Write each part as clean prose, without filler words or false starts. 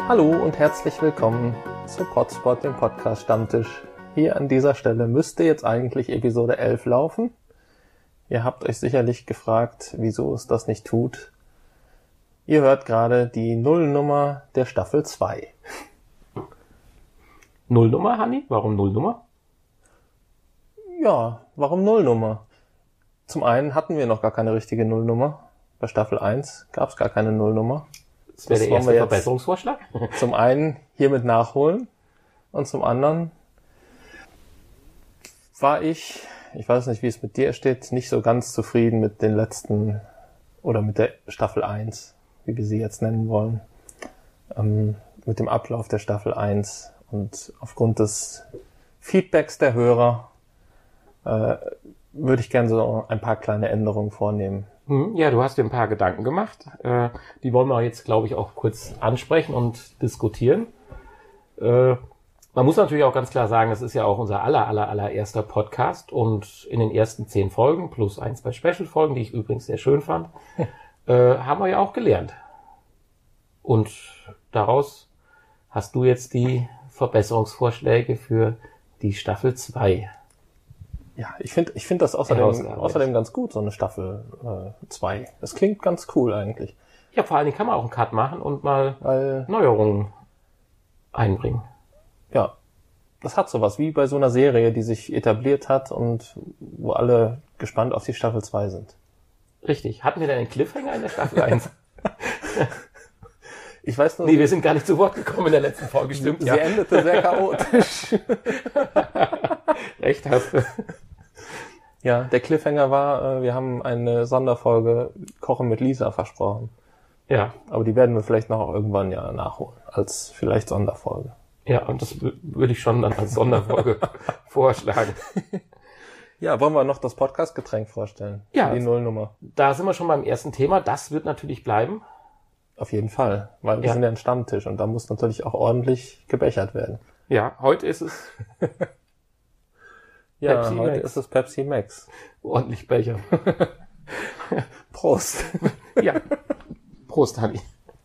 Hallo und herzlich willkommen zu Podspot, dem Podcast Stammtisch. Hier an dieser Stelle müsste jetzt eigentlich Episode 11 laufen. Ihr habt euch sicherlich gefragt, wieso es das nicht tut. Ihr hört gerade die Nullnummer der Staffel 2. Nullnummer, Hanni? Warum Nullnummer? Ja, warum Nullnummer? Zum einen hatten wir noch gar keine richtige Nullnummer. Bei Staffel 1 gab es gar keine Nullnummer. Das wäre der erste Verbesserungsvorschlag. Zum einen hiermit nachholen und zum anderen war ich weiß nicht, wie es mit dir steht, nicht so ganz zufrieden mit den letzten oder mit der Staffel 1, wie wir sie jetzt nennen wollen, mit dem Ablauf der Staffel 1 und aufgrund des Feedbacks der Hörer würde ich gerne so ein paar kleine Änderungen vornehmen. Ja, du hast dir ein paar Gedanken gemacht. Die wollen wir jetzt, glaube ich, auch kurz ansprechen und diskutieren. Man muss natürlich auch ganz klar sagen, es ist ja auch unser allererster Podcast und in den ersten 10 Folgen plus 1, 2 Special-Folgen, die ich übrigens sehr schön fand, haben wir ja auch gelernt. Und daraus hast du jetzt die Verbesserungsvorschläge für die Staffel 2. Ja, ich finde das außerdem ganz gut, so eine Staffel 2. Das klingt ganz cool eigentlich. Ja, vor allen Dingen kann man auch einen Cut machen und mal Neuerungen einbringen. Ja, das hat sowas wie bei so einer Serie, die sich etabliert hat und wo alle gespannt auf die Staffel 2 sind. Richtig. Hatten wir denn einen Cliffhanger in der Staffel 1? Ich weiß nur. Nee, wir sind gar nicht zu Wort gekommen in der letzten Folge, stimmt. Sie endete sehr chaotisch. Recht hast du. Ja, der Cliffhanger war, wir haben eine Sonderfolge Kochen mit Lisa versprochen. Ja. Aber die werden wir vielleicht noch irgendwann ja nachholen, als vielleicht Sonderfolge. Ja, und das würde ich schon dann als Sonderfolge vorschlagen. Ja, wollen wir noch das Podcast-Getränk vorstellen? Ja. Die Nullnummer. Da sind wir schon beim ersten Thema. Das wird natürlich bleiben. Auf jeden Fall, weil wir sind ja ein Stammtisch und da muss natürlich auch ordentlich gebechert werden. Ja, heute ist es ja, Pepsi heute Max. Ist es Pepsi Max. Ordentlich Becher. Prost. Ja, Prost, Hanni.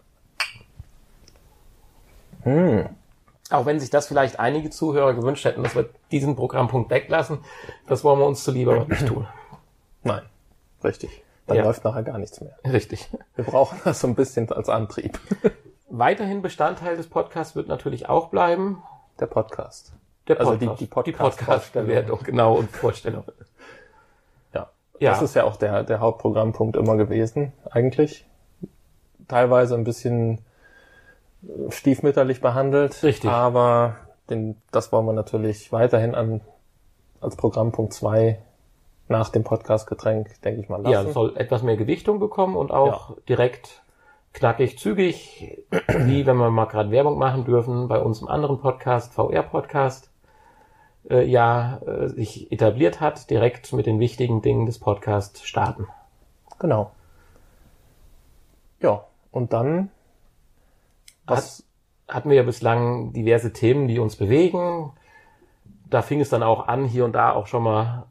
Auch wenn sich das vielleicht einige Zuhörer gewünscht hätten, dass wir diesen Programmpunkt weglassen, das wollen wir uns zuliebe aber nicht tun. Nein, richtig. Dann läuft nachher gar nichts mehr. Richtig. Wir brauchen das so ein bisschen als Antrieb. Weiterhin Bestandteil des Podcasts wird natürlich auch bleiben. Der Podcast. Also die Podcast-Bewertung, genau, und Vorstellung. Ja. Das ist ja auch der Hauptprogrammpunkt immer gewesen, eigentlich. Teilweise ein bisschen stiefmütterlich behandelt. Richtig. Aber das wollen wir natürlich weiterhin als Programmpunkt 2 nach dem Podcast-Getränk, denke ich mal, lassen. Ja, es soll etwas mehr Gewichtung bekommen und auch direkt knackig, zügig, wie wenn wir mal gerade Werbung machen dürfen, bei uns im anderen Podcast, VR-Podcast, sich etabliert hat, direkt mit den wichtigen Dingen des Podcasts starten. Genau. Ja, und dann hatten wir ja bislang diverse Themen, die uns bewegen. Da fing es dann auch an, hier und da auch schon mal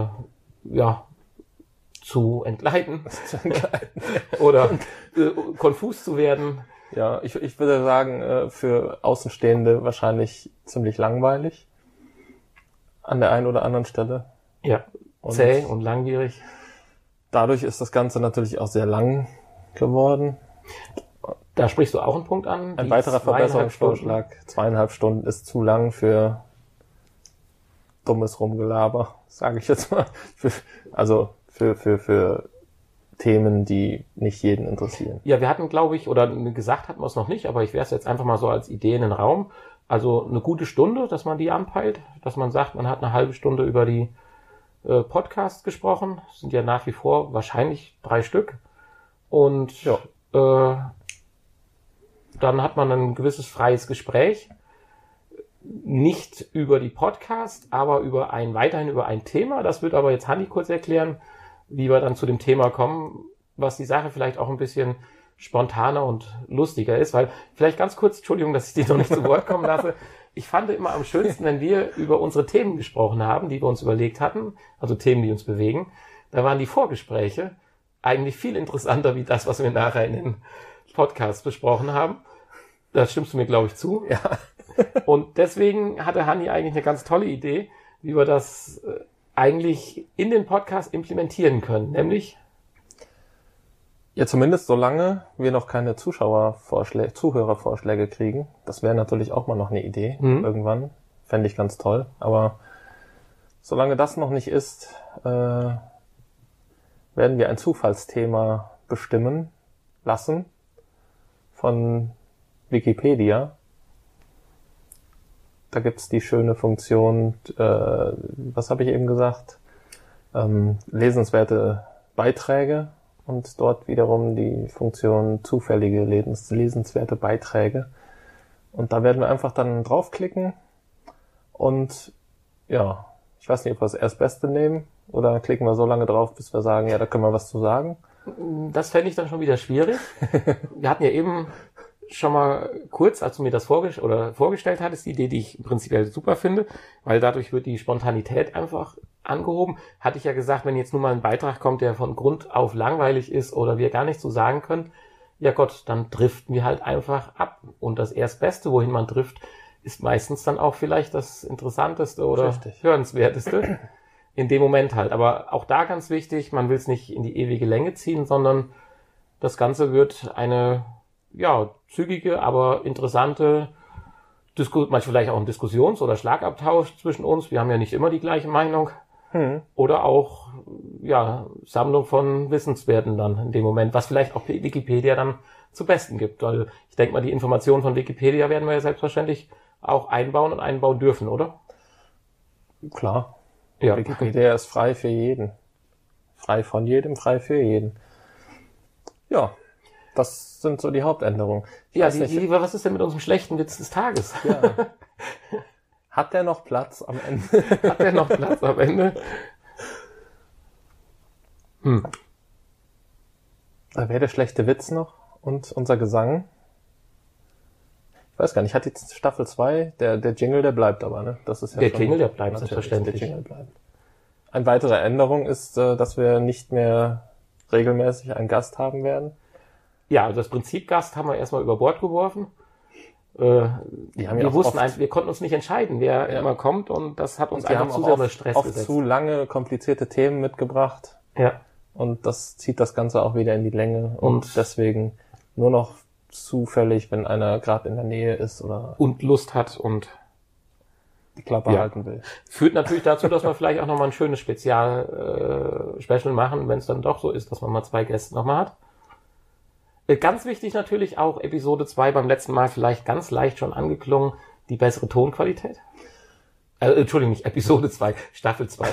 zu entgleiten oder konfus zu werden. Ja, ich würde sagen, für Außenstehende wahrscheinlich ziemlich langweilig an der einen oder anderen Stelle. Ja, zäh und langwierig. Dadurch ist das Ganze natürlich auch sehr lang geworden. Da sprichst du auch einen Punkt an. Ein weiterer Verbesserungsvorschlag. 2,5 Stunden ist zu lang für dummes Rumgelaber, sage ich jetzt mal. Für Themen, die nicht jeden interessieren. Ja, wir hatten, glaube ich, oder gesagt hatten wir es noch nicht, aber ich werfe es jetzt einfach mal so als Idee in den Raum. Also eine gute Stunde, dass man die anpeilt, dass man sagt, man hat eine halbe Stunde über die Podcasts gesprochen. Das sind ja nach wie vor wahrscheinlich 3 Stück. Und dann hat man ein gewisses freies Gespräch. Nicht über die Podcast, aber weiterhin über ein Thema. Das wird aber jetzt Hanni kurz erklären, wie wir dann zu dem Thema kommen, was die Sache vielleicht auch ein bisschen spontaner und lustiger ist, weil vielleicht ganz kurz, Entschuldigung, dass ich dich noch nicht zu Wort kommen lasse, ich fand immer am schönsten, wenn wir über unsere Themen gesprochen haben, die wir uns überlegt hatten, also Themen, die uns bewegen, da waren die Vorgespräche eigentlich viel interessanter wie das, was wir nachher in den Podcast besprochen haben. Da stimmst du mir, glaube ich, zu. Ja. Und deswegen hatte Hanni eigentlich eine ganz tolle Idee, wie wir das eigentlich in den Podcast implementieren können. Nämlich? Ja, zumindest solange wir noch keine Zuhörervorschläge kriegen. Das wäre natürlich auch mal noch eine Idee. Irgendwann. Fände ich ganz toll. Aber solange das noch nicht ist, werden wir ein Zufallsthema bestimmen lassen von Wikipedia. Da gibt's die schöne Funktion, was habe ich eben gesagt? Lesenswerte Beiträge und dort wiederum die Funktion zufällige lesenswerte Beiträge. Und da werden wir einfach dann draufklicken und ja, ich weiß nicht, ob wir das Erstbeste nehmen oder klicken wir so lange drauf, bis wir sagen, ja, da können wir was zu sagen. Das fände ich dann schon wieder schwierig. Wir hatten ja eben schon mal kurz, als du mir das vorgestellt hattest, die Idee, die ich prinzipiell super finde, weil dadurch wird die Spontanität einfach angehoben. Hatte ich ja gesagt, wenn jetzt nur mal ein Beitrag kommt, der von Grund auf langweilig ist oder wir gar nichts zu sagen können, ja Gott, dann driften wir halt einfach ab. Und das Erstbeste, wohin man trifft, ist meistens dann auch vielleicht das Interessanteste oder Richtig. Hörenswerteste. In dem Moment halt. Aber auch da ganz wichtig, man will es nicht in die ewige Länge ziehen, sondern das Ganze wird eine, ja, zügige, aber interessante manchmal vielleicht auch ein Diskussions- oder Schlagabtausch zwischen uns. Wir haben ja nicht immer die gleiche Meinung. Oder auch, ja, Sammlung von Wissenswerten dann in dem Moment, was vielleicht auch Wikipedia dann zu Besten gibt. Weil ich denke mal, die Informationen von Wikipedia werden wir ja selbstverständlich auch einbauen und einbauen dürfen, oder? Klar. Ja. Wikipedia ist frei für jeden. Frei von jedem, frei für jeden. Ja, das sind so die Hauptänderungen. Ja, was ist denn mit unserem schlechten Witz des Tages? Ja. Hat der noch Platz am Ende? Hat der noch Platz am Ende? Da wäre der schlechte Witz noch und unser Gesang. Ich weiß gar nicht, hat jetzt Staffel 2, der Jingle, der bleibt aber, ne? Das ist ja Der schon Jingle, der bleibt natürlich, selbstverständlich. Der Jingle bleibt. Eine weitere Änderung ist, dass wir nicht mehr regelmäßig einen Gast haben werden. Ja, also das Prinzip Gast haben wir erstmal über Bord geworfen. Wir konnten uns nicht entscheiden, wer immer kommt, und das hat uns einfach zu sehr unter Stress gesetzt. Zu lange komplizierte Themen mitgebracht. Ja. Und das zieht das Ganze auch wieder in die Länge. Und deswegen nur noch zufällig, wenn einer gerade in der Nähe ist oder und Lust hat und die Klappe halten will. Führt natürlich dazu, dass wir vielleicht auch nochmal ein schönes Special machen, wenn es dann doch so ist, dass man mal 2 Gäste nochmal hat. Ganz wichtig natürlich auch Episode 2, beim letzten Mal vielleicht ganz leicht schon angeklungen, die bessere Tonqualität. Entschuldigung, nicht Episode 2, Staffel 2.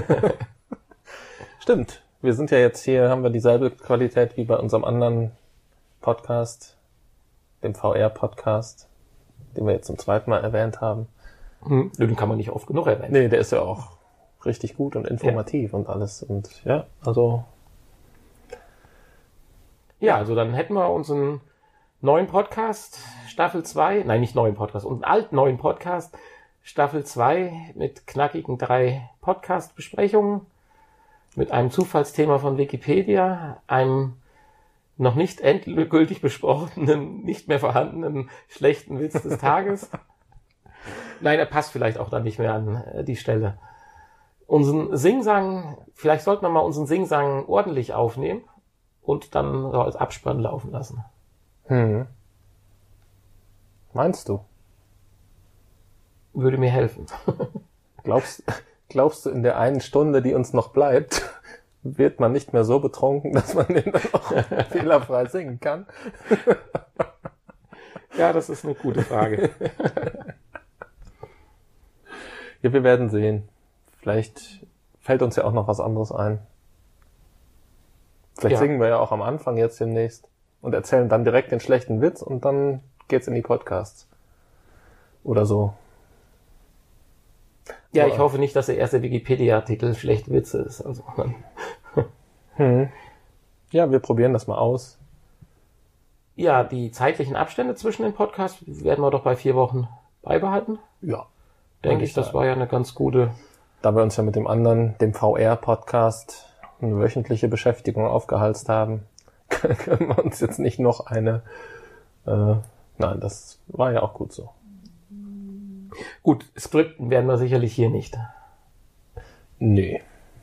Stimmt. Wir sind ja jetzt hier, haben wir dieselbe Qualität wie bei unserem anderen Podcast, dem VR-Podcast, den wir jetzt zum zweiten Mal erwähnt haben. Den kann man nicht oft genug erwähnen. Nee, der ist ja auch richtig gut und informativ und alles. Und ja, also... Ja, also dann hätten wir unseren neuen Podcast, Staffel 2, nein, nicht neuen Podcast, unseren altneuen Podcast, Staffel 2 mit knackigen 3 Podcast-Besprechungen, mit einem Zufallsthema von Wikipedia, einem noch nicht endgültig besprochenen, nicht mehr vorhandenen schlechten Witz des Tages. Nein, er passt vielleicht auch dann nicht mehr an die Stelle. Unseren Singsang, vielleicht sollten wir mal unseren Singsang ordentlich aufnehmen und dann als Abspann laufen lassen. Meinst du? Würde mir helfen. Glaubst du, in der einen Stunde, die uns noch bleibt, wird man nicht mehr so betrunken, dass man den dann auch fehlerfrei singen kann? Ja, das ist eine gute Frage. Ja, wir werden sehen. Vielleicht fällt uns ja auch noch was anderes ein. Vielleicht singen wir ja auch am Anfang jetzt demnächst und erzählen dann direkt den schlechten Witz und dann geht's in die Podcasts. Oder so. Ja, ich hoffe nicht, dass der erste Wikipedia-Artikel schlechte Witze ist. Also. Ja, wir probieren das mal aus. Ja, die zeitlichen Abstände zwischen den Podcasts werden wir doch bei 4 Wochen beibehalten. Ja. Denke ich, das war ja eine ganz gute... Da wir uns ja mit dem anderen, dem VR-Podcast, eine wöchentliche Beschäftigung aufgehalst haben, können wir uns jetzt nicht noch eine Nein, das war ja auch gut so. Gut, Skripten werden wir sicherlich hier nicht. Nee.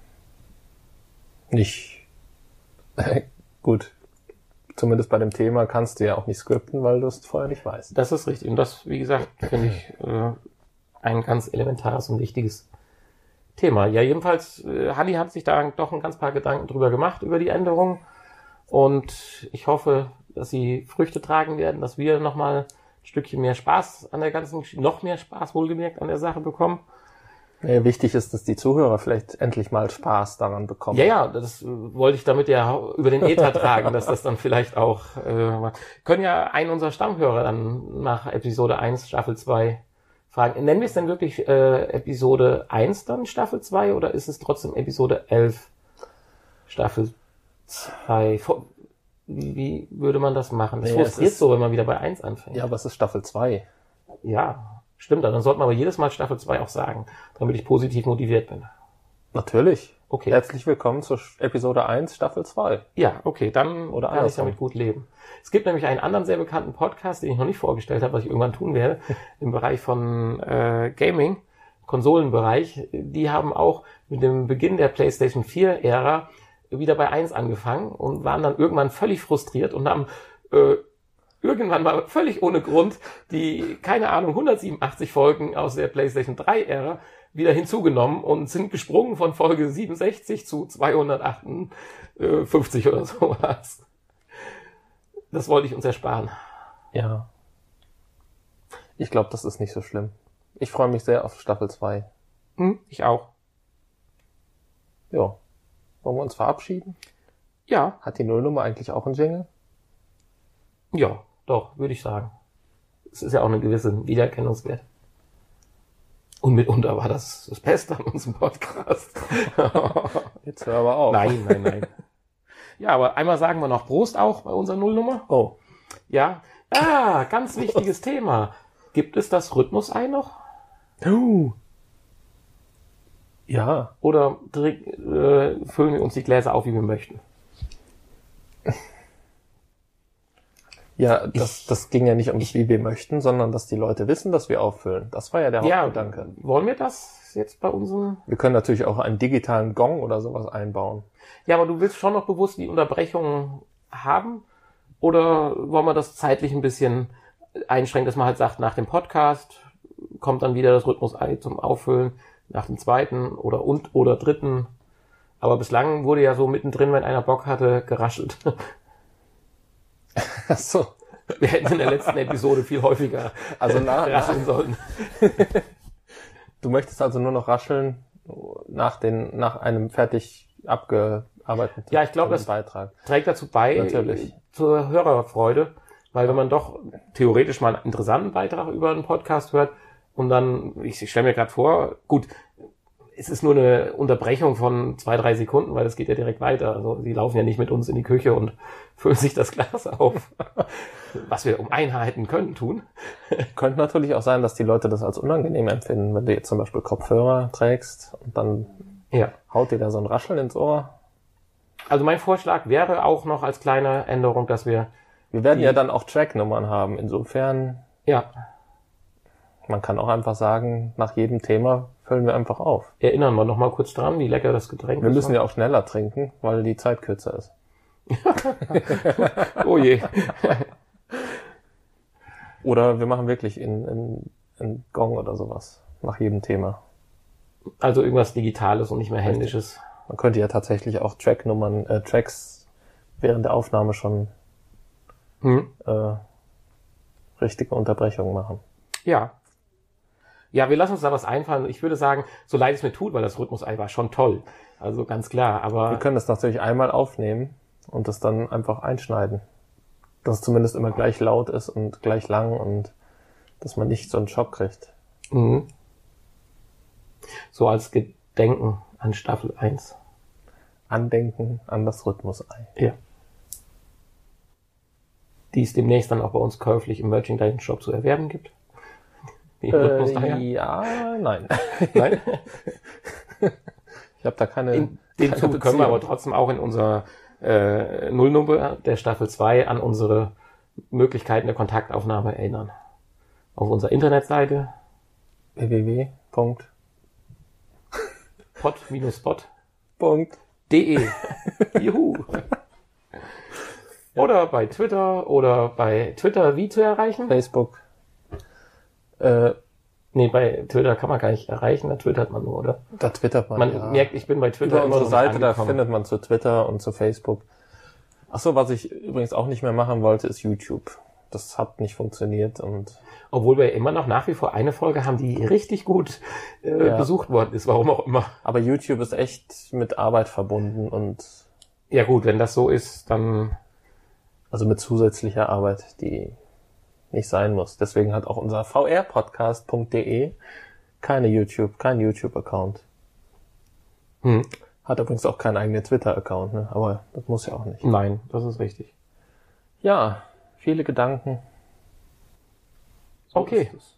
Nicht. Gut. Zumindest bei dem Thema kannst du ja auch nicht skripten, weil du es vorher nicht weißt. Das ist richtig. Und das, wie gesagt, finde ich ein ganz elementares und wichtiges Thema. Ja, jedenfalls, Hanni hat sich da doch ein ganz paar Gedanken drüber gemacht, über die Änderung. Und ich hoffe, dass sie Früchte tragen werden, dass wir nochmal ein Stückchen mehr Spaß an der ganzen Geschichte, noch mehr Spaß wohlgemerkt an der Sache bekommen. Ja, wichtig ist, dass die Zuhörer vielleicht endlich mal Spaß daran bekommen. Ja, das wollte ich damit ja über den Äther tragen, dass das dann vielleicht auch, können ja einen unserer Stammhörer dann nach Episode 1, Staffel 2 fragen. Nennen wir es denn wirklich Episode 1 dann Staffel 2 oder ist es trotzdem Episode 11 Staffel 2? Wie würde man das machen? Das frustriert so, wenn man wieder bei 1 anfängt. Ja, aber es ist Staffel 2. Ja, stimmt. Dann sollte man aber jedes Mal Staffel 2 auch sagen, damit ich positiv motiviert bin. Natürlich. Okay. Herzlich willkommen zur Episode 1, Staffel 2. Ja, okay, dann Oder kann ich damit gut leben. Es gibt nämlich einen anderen sehr bekannten Podcast, den ich noch nicht vorgestellt habe, was ich irgendwann tun werde, im Bereich von Gaming, Konsolenbereich. Die haben auch mit dem Beginn der PlayStation 4-Ära wieder bei 1 angefangen und waren dann irgendwann völlig frustriert und haben irgendwann mal völlig ohne Grund die, keine Ahnung, 187 Folgen aus der PlayStation 3-Ära wieder hinzugenommen und sind gesprungen von Folge 67 zu 258 oder sowas. Das wollte ich uns ersparen. Ja. Ich glaube, das ist nicht so schlimm. Ich freue mich sehr auf Staffel 2. Ich auch. Ja. Wollen wir uns verabschieden? Ja. Hat die Nullnummer eigentlich auch einen Jingle? Ja, doch, würde ich sagen. Es ist ja auch eine gewisse Wiedererkennungswert. Und mitunter war das Beste an unserem Podcast. Jetzt hör aber auf. Nein. Ja, aber einmal sagen wir noch Prost auch bei unserer Nullnummer. Oh. Ja. Ganz wichtiges Thema. Gibt es das Rhythmus-Ei noch? Ja. Oder füllen wir uns die Gläser auf, wie wir möchten? Ja, das ging ja nicht ums wie wir möchten, sondern dass die Leute wissen, dass wir auffüllen. Das war ja der Hauptgedanke. Wollen wir das jetzt bei unseren... Wir können natürlich auch einen digitalen Gong oder sowas einbauen. Ja, aber du willst schon noch bewusst die Unterbrechungen haben? Oder wollen wir das zeitlich ein bisschen einschränken, dass man halt sagt, nach dem Podcast kommt dann wieder das Rhythmus-Ei zum Auffüllen, nach dem zweiten oder dritten. Aber bislang wurde ja so mittendrin, wenn einer Bock hatte, geraschelt. Ach so. Wir hätten in der letzten Episode viel häufiger rascheln sollen. Du möchtest also nur noch rascheln nach einem fertig abgearbeiteten Ja, ich glaube, das Beitrag. Trägt dazu bei, Natürlich. Zur Hörerfreude, weil wenn man doch theoretisch mal einen interessanten Beitrag über einen Podcast hört und dann, ich stelle mir gerade vor, gut, es ist nur eine Unterbrechung von 2-3 Sekunden, weil es geht ja direkt weiter. Also sie laufen ja nicht mit uns in die Küche und füllen sich das Glas auf, was wir um Einheiten tun. Könnte natürlich auch sein, dass die Leute das als unangenehm empfinden, wenn du jetzt zum Beispiel Kopfhörer trägst und dann haut dir da so ein Rascheln ins Ohr. Also mein Vorschlag wäre auch noch als kleine Änderung, dass wir werden ja dann auch Tracknummern haben. Insofern, man kann auch einfach sagen, nach jedem Thema füllen wir einfach auf. Erinnern wir noch mal kurz dran, wie lecker das Getränk ist. Wir müssen ja auch schneller trinken, weil die Zeit kürzer ist. Oh je. Oder wir machen wirklich in Gong oder sowas nach jedem Thema. Also irgendwas Digitales und nicht mehr Händisches. Man könnte ja tatsächlich auch Tracks während der Aufnahme schon richtige Unterbrechungen machen. Ja. Ja, wir lassen uns da was einfallen. Ich würde sagen, so leid es mir tut, weil das Rhythmus-Ei war schon toll. Also ganz klar, aber... Wir können das natürlich einmal aufnehmen und das dann einfach einschneiden. Dass es zumindest immer gleich laut ist und gleich lang und dass man nicht so einen Schock kriegt. Mhm. So als Gedenken an Staffel 1. Andenken an das Rhythmus-Ei. Ja. Die es demnächst dann auch bei uns käuflich im Merchandise-Shop zu erwerben gibt. Ja, nein. Nein? Ich habe da keine... In dem Zuge können wir aber trotzdem auch in unserer Nullnummer der Staffel 2 an unsere Möglichkeiten der Kontaktaufnahme erinnern. Auf unserer Internetseite www.pod-spot.de. Juhu. Oder bei Twitter wie zu erreichen? Facebook. Nee, bei Twitter kann man gar nicht erreichen, da twittert man nur, oder? Da twittert man, Man merkt, ich bin bei Twitter über unsere noch Seite, nicht da angekommen. findet man zu Twitter und zu Facebook. Achso, was ich übrigens auch nicht mehr machen wollte, ist YouTube. Das hat nicht funktioniert und Obwohl wir immer noch nach wie vor eine Folge haben, die richtig gut besucht worden ist, warum auch immer. aber YouTube ist echt mit Arbeit verbunden und Ja gut, wenn das so ist, dann also mit zusätzlicher Arbeit, die nicht sein muss. Deswegen hat auch unser vrpodcast.de kein YouTube-Account. Hat übrigens auch keinen eigenen Twitter-Account, ne? Aber das muss ja auch nicht. nein, das ist richtig. Ja, viele Gedanken. Okay. ist es.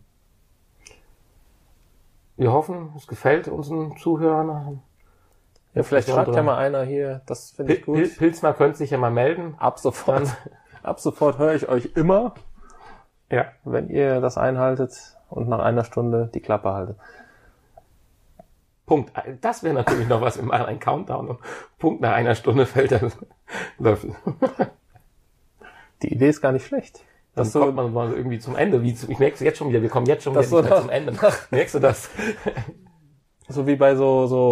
Wir hoffen, es gefällt unseren Zuhörern. Ja, vielleicht schreibt ja mal einer hier, das finde ich gut. Pilsner könnte sich ja mal melden. Ab sofort höre ich euch immer, Ja. wenn ihr das einhaltet und nach einer Stunde die Klappe haltet. Punkt. Das wäre natürlich noch was, wir machen einen Countdown und Punkt nach einer Stunde fällt der Löffel. Die Idee ist gar nicht schlecht. Dann Das kommt man mal irgendwie zum Ende. Ich merke es jetzt schon wieder, wir kommen jetzt schon wieder Das nicht so mehr zum Ende. Merkst du das? so wie bei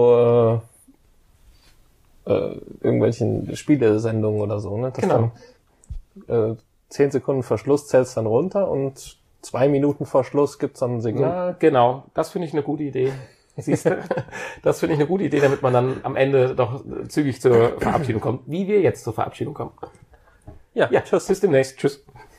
irgendwelchen Spielesendungen oder so, ne? Das Genau. Dann 10 Sekunden vor Schluss zählst dann runter und 2 Minuten vor Schluss gibt's dann ein Signal. Genau, das finde ich eine gute Idee. Siehst du? Das finde ich eine gute Idee, damit man dann am Ende doch zügig zur Verabschiedung kommt. Wie wir jetzt zur Verabschiedung kommen. Ja, Ja, tschüss. Bis demnächst. Tschüss.